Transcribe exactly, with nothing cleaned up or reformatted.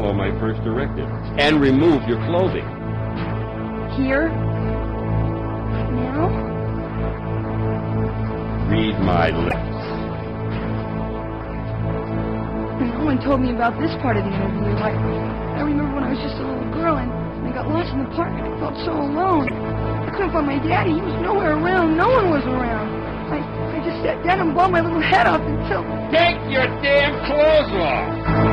follow my first directive and remove your clothing. Here? Now? Read my lips. No one told me about this part of the interview. I, I remember when I was just a little girl and I got lost in the park and I felt so alone. I couldn't find my daddy. He was nowhere around. No one was around. I, I just sat down and blew my little head off until... Take your damn clothes off!